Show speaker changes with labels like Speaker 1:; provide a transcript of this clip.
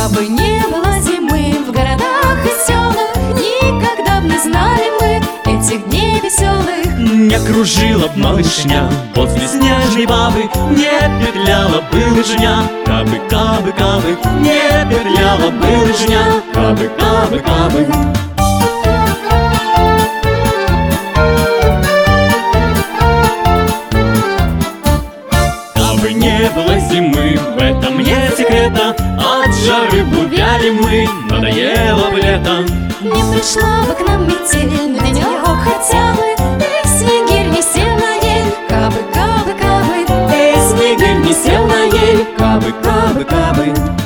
Speaker 1: Кабы не было зимы в городах и селах, никогда б не знали мы этих дней веселых.
Speaker 2: Не кружила б малышня возле снежной бабы, не петляла бы лыжня. Кабы, кабы, кабы, не петляла бы лыжня. Кабы, кабы, кабы. Кабы не было зимы, в этом нет секрета. От жары бувяли мы, надоело бы лето.
Speaker 1: Не пришла бы к нам метель, на денек хотя бы, и снегирь не сел на ель. Кабы, кабы, кабы,
Speaker 2: Снегирь не сел на ель. Кабы, кабы, кабы.